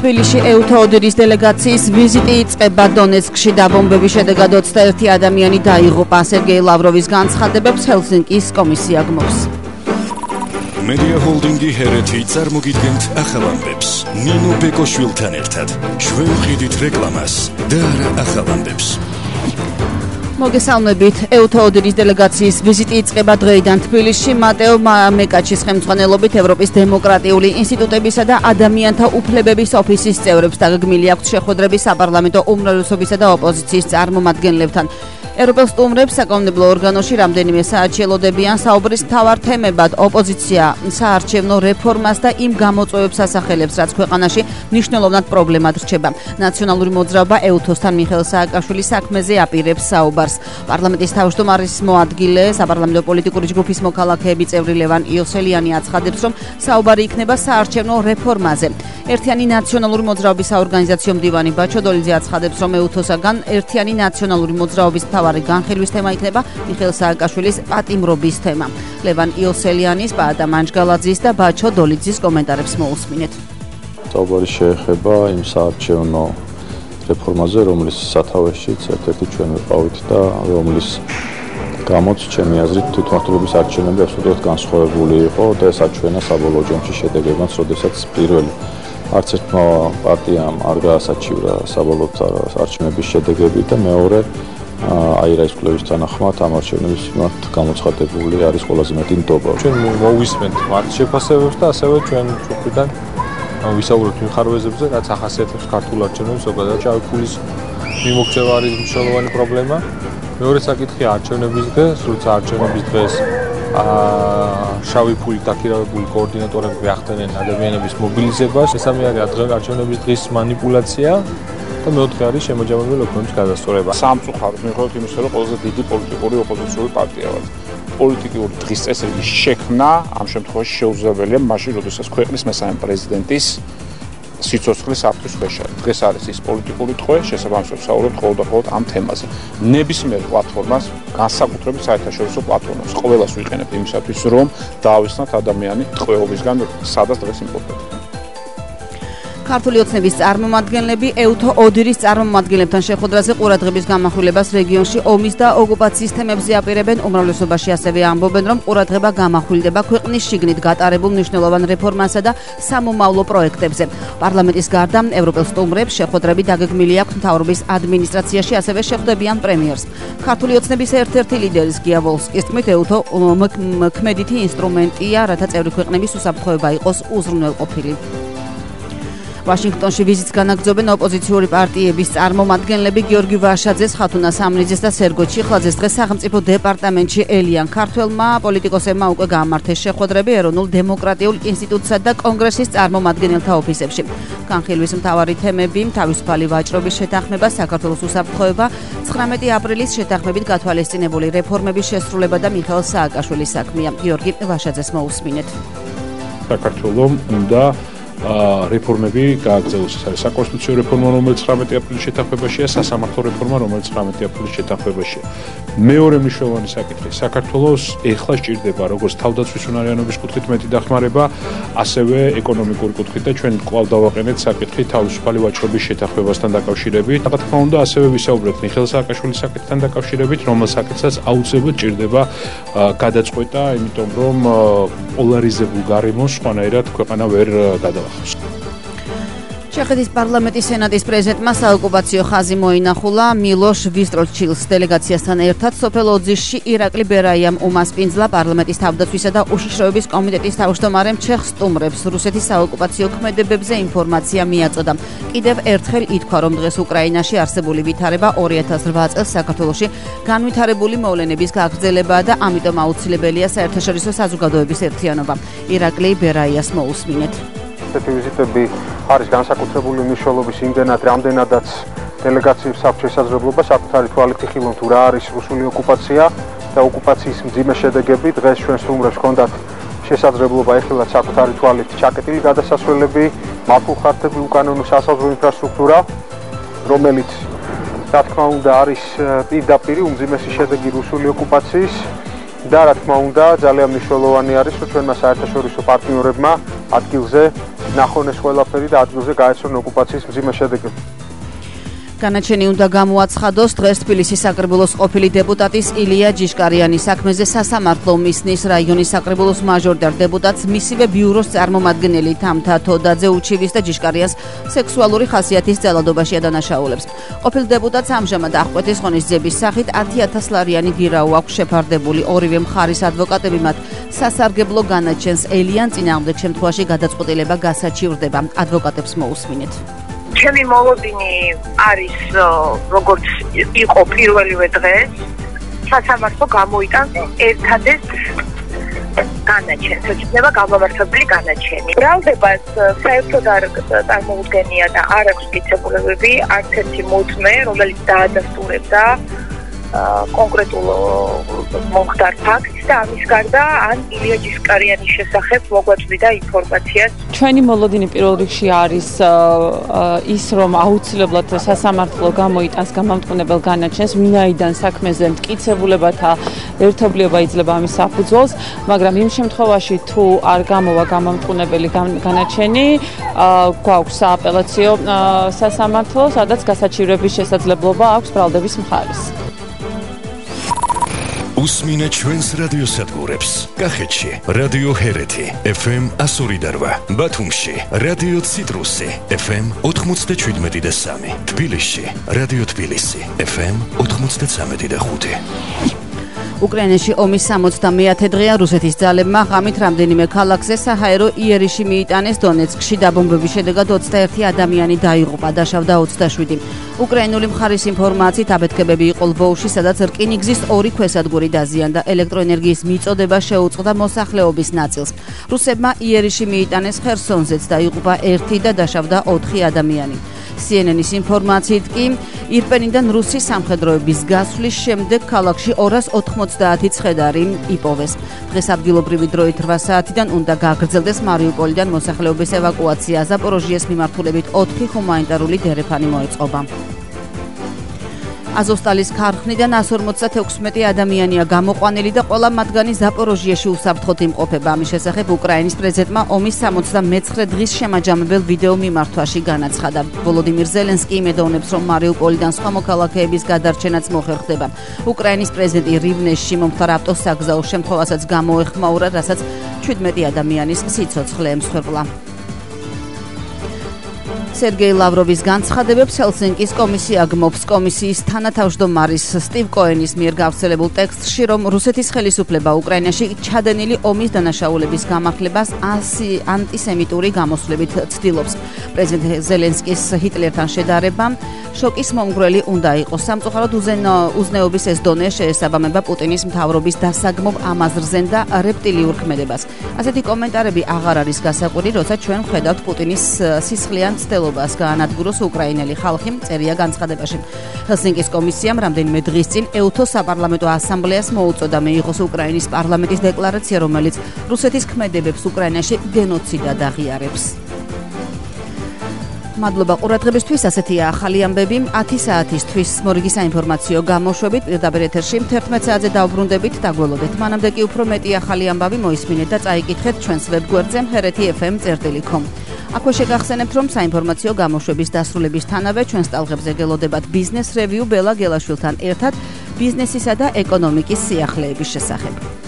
თბილისში EUTHO-ODIHR-ის დელეგაციის ვიზიტი იწყება. დონეცკში დაბომბების შედეგად 21 ადამიანი დაიღუპა. სერგეი ლავროვის განცხადებებს ჰელსინკის კომისია გმობს. Media Holding-ი ჰერეთი წარმოგიდგენთ ახალ ამბებს. ნინო ბეკოშვილთან ერთად შევხედით რეკლამას და არა ახალ ამბებს. მოგესალმებით. EUTHO-ODIHR-ის დელეგაციის ვიზიტი იწყება დღეიდან თბილისში. მატეო მეკაჩის ხელმძღვანელობით ევროპის დემოკრატიული ინსტიტუტებისა და ადამიანთა უფლებების ოფისის წევრებს დაგეგმილი აქვთ შეხვედრები საპარლამენტო უმრავლესობისა და ოპოზიციის წარმომადგენლებთან. ევროპელ სტუმრებს საკანონმდებლო ორგანოში რამდენიმე საათი ელოდებიან. საუბრის მთავარ თემებად ოპოზიცია საარჩევნო რეფორმას და იმ გამოწვევებს ასახელებს, რაც ქვეყანაში მნიშვნელოვნად პრობლემად რჩება. ნაციონალური მოძრაობა EUTHO-სთან მიხეილ სააკაშვილის საქმეზე აპირებს საუბარს. პარლამენტის თავმჯდომარის მოადგილე, საპარლამენტო პოლიტიკური ჯგუფის მოქალაქეები წევრი ლევან იოსელიანი აცხადებს, რომ საუბარი იქნება საარჩევნო რეფორმაზე. ერთიანი ნაციონალური მოძრაობის საორგანიზაციო მდივანი ბაჩო დოლიძე აცხადებს, რომ EUTHO-საგან ერთიანი ნაციონალური მოძრაობის მთავარი განხილვის თემა იქნება მიხეილ სააკაშვილის პატიმრობის თემა. ლევან იოსელიანის, პაატა მანჯგალაძის და ბაჩო დოლიძის კომენტარებს მოусმინეთ. საუბარი შეეხება იმ საარჩევნო რეფორმაზე, რომლის სათავეშიც ერთ-ერთი ჩვენ ვიყავით და რომლის გამოც ჩემი აზრით თვითმმართველობის არჩევნები აბსოლუტურად განსხვავებული იყო და ეს აჩვენა საბოლოო ჯამში შედეგებმაც, როდესაც პირველი არც ერთმა პარტიამ არ გაასაჩივრა საბოლოოდ არჩევნების შედეგები და მეორე აირაის კვლევის თანახმად ამ არჩევნების მიმართ გამოცხადებული არის ყველაზე მეტი ნდობა. ჩვენ მოვისმენთ მართ შეფასებებს და ასევე ჩვენ ჯგუფიდან ვისაუბრებთ იმ ხარვეზებზე, რაც ახასიათებს ქართულ არჩევნებს, ზოგადად შავი ფულის მიმოქცევა არის მნიშვნელოვანი პრობლემა. მეორე საკითხი არჩევნების დღეს, როცა არჩევნების დღეს შავი ფულით დაქირავებული კოორდინატორები ახდენენ ადამიანების მობილიზებას. მესამე არის არჩევნების დღის მანიპულაცია და მეოთხე არის შემაჯამებელი ოპონენტის გადასწორება. სამწუხაროდ მიუხედავად იმისა, რომ ყველაზე დიდი პოლიტიკური ოპოზიციური პარტია ვართ. პოლიტიკური დღის წესრიგის შექმნა ამ შემთხვევაში შეუძლებელია მაშინ, როდესაც ქვეყნის მესამე პრეზიდენტის სიცოცხლის საფრთხის ქვეშ არის. დღეს არის ის პოლიტიკური ტყვე, შესაბამისად ვსაუბრობთ მხოლოდ და მხოლოდ ამ თემაზე. ნებისმიერ პლატფორმას, განსაკუთრებით საერთაშორისო პლატფორმას, ყველას ვიყენებთ იმისათვის, რომ დაავიწყოთ ადამიანი ტყვეობისგან, სადაც დღეს იმყოფება. ქართული ოცნების წარმომადგენლები EUTHO-ODIHR-ის წარმომადგენლებთან შეხვედრაზე ყურადღების გამახვილებას რეგიონში ომის და ოკუპაციის თემებზე აპირებენ. უმრავლესობაში ასევე ამბობენ, რომ ყურადღება გამახვილდება ქვეყნის შიგნით გატარებულ მნიშვნელოვან რეფორმასა და სამომავლო პროექტებზე. პარლამენტის გარდა ევროპელ სტუმრებს შეხვედრები დაგეგმილი აქვთ მთავრობის ადმინისტრაციაში, ასევე შეხვდებიან პრემიერს. ქართული ოცნების ერთ-ერთი ლიდერის გია ვოლსკის თქმით, EUTHO ქმედითი ინსტრუმენტია, რათა წევრი ქვეყნების უსაფრთხოება იყოს უზრუნველყოფილი. ვაშინგტონში ვიზიტს განაგრძობენ ოპოზიციური პარტიების წარმომადგენლები. გიორგი ვაშაძეს, ხათუნა სამნიძეს და სერგო ჩიხლაძეს დღეს სახელმწიფო დეპარტამენტში ელიან. ქართველმა პოლიტიკოსებმა უკვე გაამართეს შეხვედრები ეროვნულ დემოკრატიულ ინსტიტუტსა და კონგრესის წარმომადგენელთა ოფისებში. განხილვის მთავარი თემები: თავისუფალი ვაჭრობის შეთანხმება, საქართველოს უსაფრთხოება, 19 აპრილის შეთანხმებით გათვალისწინებული რეფორმების შესრულება და მიხეილ სააკაშვილის საქმეა. გიორგი ვაშაძეს მოусმინეთ. საქართველოს უნდა რეფორმები გააგრძელოს. ეს არის საკონსტიტუციო რეფორმა, რომელიც 19 აპრილის შეთანხმებაშია, სასამართლო რეფორმა, რომელიც 19 აპრილის შეთანხმებაშია. მეორე მნიშვნელოვანი საკითხი: საქართველოს ეხლა სჭირდება როგორც თავდაცვის უნარიანობის კუთხით მეტი დახმარება, ასევე ეკონომიკური კუთხით და ჩვენ კვლავ დავაყენეთ საკითხი თავისუფალი ვაჭრობის შეთანხმებასთან დაკავშირებით. რა თქმა უნდა, ასევე ვისაუბრებთ მიხეილ სააკაშვილის საკითხთან დაკავშირებით, რომელ საკითხსაც აუცილებლად სჭირდება გადაწყვეტა, იმიტომ რომ პოლარიზებულ გარემოს სხვანაირად ქვეყანა ვერ გადავა. ჩეხეთის პარლამენტის სენატის პრეზიდენტმა საოკუპაციო ხაზი მოინახულა. მილოშ ვისტროჩილს დელეგაციასთან ერთად სოფელ ოძიშში ირაკლი ბერაიამ უმასპინძლა. პარლამენტის თავდაცვისა და უშიშროების კომიტეტის თავმჯდომარემ ჩეხ სტუმრებს რუსეთის საოკუპაციო ქმედებებზე ინფორმაცია მიაწოდა. კიდევ ერთხელ ითქვა, რომ დღეს უკრაინაში არსებული ვითარება 2008 წელს საქართველოში განვითარებული მოვლენების გაგრძელებაა და ამიტომ აუცილებელია საერთაშორისო საზოგადოების ერთიანობა. ირაკლი ბერაიას მოусმინეთ. ვიზიტები არის განსაკუთრებული მნიშვნელობის იმდენად, რამდენადაც დელეგაციებს აქვს შესაძლებლობა საკუთარი თვალით იხილონ თუ რა არის რუსული ოკუპაცია და ოკუპაციის მძიმე შედეგები. დღეს ჩვენ სტუმრებს ჰქონდათ შესაძლებლობა ეხილათ საკუთარი თვალით ჩაკეტილი გადასასვლელები, მართულხარდები, უკანონო სასაზღვრო ინფრასტრუქტურა, რომელიც რა თქმა უნდა არის პირდაპირ უმძიმესი შედეგი რუსული ოკუპაციის და რა თქმა უნდა ძალიან მნიშვნელოვანი არის, რომ ჩვენმა საერთაშორისო პარტნიორებმა ადგილზე ნახონ ეს ყველაფერი და ადგილზე გაეცნონ ოკუპაციის მძიმე შედეგები. განაჩენი უნდა გამოაცხადოს დღეს თბილისის საკრებულოს ყოფილი დეპუტატის ილია ჯიშკარიანის საქმეზე სასამართლო მისნის რაიონის საკრებულოს მაჟორიტარ დეპუტატს მისივე ბიუროს წარმომადგენელი თამთა თოდაძე უჩივის და ჯიშკარიანს სექსუალური ხასიათის ძალადობაში ადანაშაულებს. ყოფილ დეპუტატს ამჟამად აღკვეთის ხონის ძების სახით 10,000 ლარიანი გირაუ აქვს შეფარდებული. ორივე მხარის ადვოკატები მათ სასარგებლო განაჩენს ელიან წინააღმდეგ შემთხვევაში გადაწყვეტილება გასაჩივრდება. ადვოკატებს მოусმინეთ. ჩემი მოლოდინი არის როგორც იყო პირველივე დღეს სასამართლო გამოიტანს ერთადერთ განაჩენს, ეწოდება გამომართული განაჩენი. ბრალდებას საერთოდ არ წარმოუდგენია და არ აქვს მტკიცებულებები არც ერთი მოწმე, რომელიც დაადასტურებდა კონკრეტულ მომხდარ ფაქტს და ამის გარდა ან ილია ჯიშკარიანის შესახებ მოგვაწვდა ინფორმაციას. ჩვენი მოლოდინი პირველ რიგში არის ის, რომ აუცილებლად სასამართლო გამოიტანს გამამტყუნებელ განაჩენს, ვინაიდან საქმეზე მტკიცებულებათა ერთობლიობა იძლევა ამის საფუძველს, მაგრამ იმ შემთხვევაში თუ არ გამოვა გამამტყუნებელი განაჩენი, გვაქვს სააპელაციო სასამართლო, სადაც გასაჩივრების შესაძლებლობა აქვს ბრალდების მხარეს. უსმინეთ ჩვენს რადიოსადგურებს. კახეთში რადიო ჰერეთი FM 102.8, ბათუმში რადიო ციტრუსი FM 97.3, თბილისში რადიო თბილისი FM 93.5. უკრაინაში ომის 70-მე დღეა რუსეთის ძალებმა ღამით რამდენიმე ქალაქზე საჰაერო იერიში მიიტანეს. დონეცკში დაბომბების შედეგად 21 ადამიანი დაიღუპა, დაშავდა 27. უკრაინული მხარის ინფორმაციით აფეთქებები იყო ლვოვში, სადაც რკინიგზის 2 ქვესადგური დაზიანდა. ელექტროენერგიის მიწოდება შეუწყდა მოსახლეობის ნაწილს. რუსებმა იერიში მიიტანეს ხერსონზეც დაიღუპა 1 და დაშავდა 4 ადამიანი. CNN-ის ინფორმაციით კი ირპენიდან რუსი სამხედროების გასვლის შემდეგ ქალაქში 290 ცხედარი იპოვეს. დღეს ადგილობრივი დროით 8 საათიდან უნდა გაგრძელდეს მარიუპოლიდან მოსახლეობის ევაკუაცია. ზაპოროჟიეს მიმართულებით 4 ჰუმანიტარული დერეფანი მოეწყობა. აზოვსტალის ქარხნიდან 156 ადამიანია გამოყვანილი და ყველა მათგანი ზაპოროჟიაში უსაფრთხოდ იმყოფება. ამის შესახებ უკრაინის პრეზიდენტმა ომის 79 დღის შემაჯამებელ ვიდეო მიმართვაში განაცხადა. ვოლოდიმირ ზელენსკი იმედოვნებს, რომ მარიუპოლიდან სხვა მოქალაქეების გადარჩენაც მოხერხდება. უკრაინის პრეზიდენტი რივნეში მომხდარ ავტოსაგზაო შემთხვევასაც გამოეხმაურა, რასაც 17 ადამიანის სიცოცხლე ემსხვერპლა. სერგეი ლავროვის განცხადებებს ჰელსინკის კომისია გმობს. კომისიის თანათავმჯდომარის სტივ კოენის მიერ გავრცელებულ ტექსტში, რომ რუსეთის ხელისუფლება უკრაინაში ჩადენილი ომის დანაშაულების გამახლებას ანტისემიტური გამოსვლებით ცდილობს. პრეზიდენტ ზელენსკის ჰიტლერთან შედარება შოკის მომგვრელი უნდა იყოს. სამწუხაროდ უზნეობის ეს დონე შეესაბამება პუტინის მთავრობის დასაგმობ ამაზრზენ და რეპტილიურ ქმედებას. ასეთი კომენტარები აღარ არის გასაკვირი, როცა ჩვენ ვხედავთ პუტინის სისხლიან ცდილობას გაანადგუროს უკრაინელი ხალხი, წერია განცხადებაში. ჰელსინკის კომისიამ რამდენიმე დღის წინ ეუთო საპარლამენტო ასამბლეას მოუწოდა მიიღოს უკრაინის პარლამენტის დეკლარაცია, რომელიც რუსეთის ქმედებებს უკრაინაში გენოციდად აღიარებს. მადლობა ყურადღებისთვის. ასეთია ახალი ამბები 10 საათისთვის. მორიგი საინფორმაციო გამოშვებით პირდაპირ ეთერში 11 საათზე დავბრუნდებით. დაგველოდეთ. მანამდე კი უფრო მეტი ახალი ამბავი მოისმინეთ და წაიკითხეთ ჩვენს ვებგვერდზე hereti.fm.com. აქვე შეგახსენებთ, რომ საინფორმაციო გამოშვების დასრულებისთანავე ჩვენს ტალღებზე გელოდებათ ბიზნეს რევიუ ბელა გელაშვილთან ერთად ბიზნესისა და ეკონომიკის სიახლეების შესახებ.